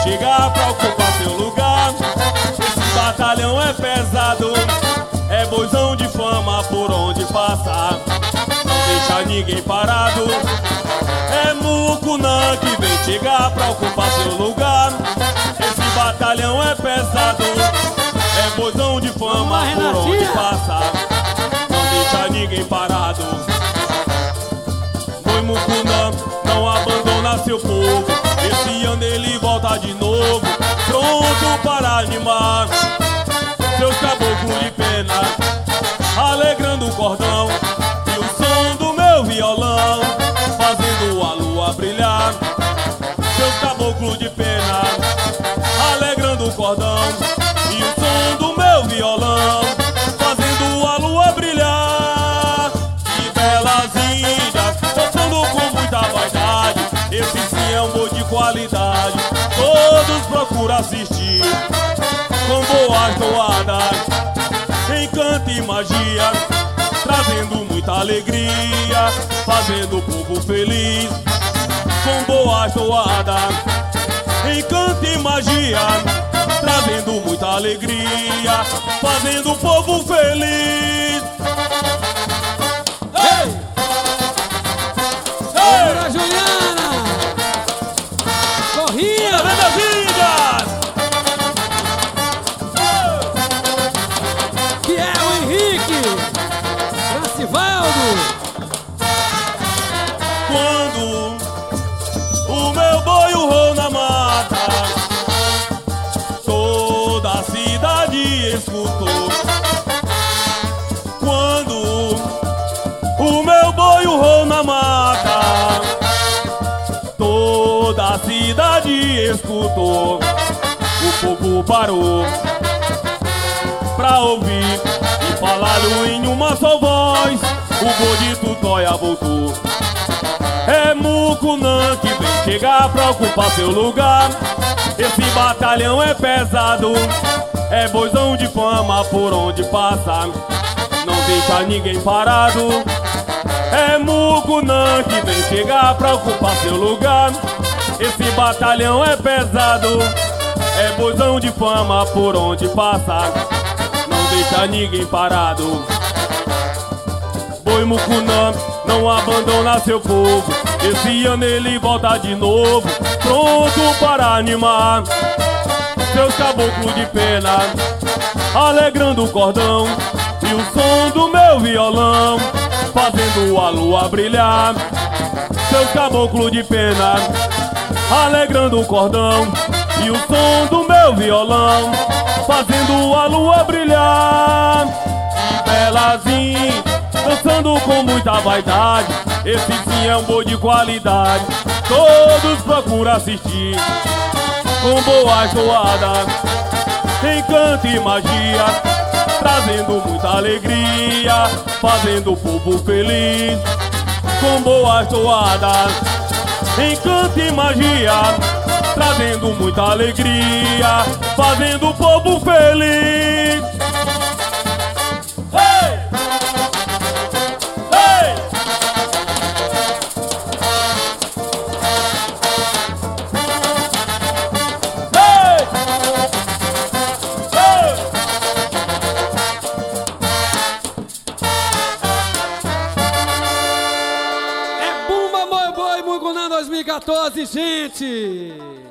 chegar pra ocupar seu lugar. Esse batalhão é pesado, é boizão de fama por onde passa, não deixa ninguém parado. É Mucunã que vem chegar pra ocupar seu lugar. Esse batalhão é pesado, é boizão de fama por onde passa, não deixa ninguém parado. Boi Mucunã não abandona seu povo, esse ano ele volta de novo, pronto para animar seus caboclos de pena, alegrando o cordão e o som do meu violão, fazendo a lua brilhar. Seus caboclos de pena, alegrando o cordão e o som do meu violão, fazendo a lua brilhar. Que belas índias, dançando com muita vaidade, esse sim é um boi de qualidade, todos procuram assistir. Com boas toadas, encanto e magia, trazendo muita alegria, fazendo o povo feliz. Com boas toadas, encanto e magia, trazendo muita alegria, fazendo o povo feliz. Ei! Ei! Juliana! Corria! Das Índias! Que é o Henrique! Bracivaldo! Quando o meu boi urrou na mata, toda a cidade escutou. Quando o meu boi urrou na mata, toda a cidade escutou. O povo parou pra ouvir e falaram em uma só voz: o boi de Tutóia voltou. É Mucunã que vem chegar pra ocupar seu lugar. Esse batalhão é pesado, é boizão de fama por onde passa, não deixa ninguém parado. É Mucunã que vem chegar pra ocupar seu lugar. Esse batalhão é pesado, é boizão de fama por onde passa, não deixa ninguém parado. Boi Mucunã não abandona seu povo, esse ano ele volta de novo, pronto para animar seus caboclos de pena, alegrando o cordão e o som do meu violão, fazendo a lua brilhar. Seus caboclos de pena, alegrando o cordão e o som do meu violão, fazendo a lua brilhar. Que belazinha, dançando com muita vaidade, esse sim é um boi de qualidade, todos procuram assistir. Com boas toadas, encanto e magia, trazendo muita alegria, fazendo o povo feliz. Com boas toadas, encanto e magia, trazendo muita alegria, fazendo o povo feliz. É Bumba Boi Boi Mucunã 2014, gente!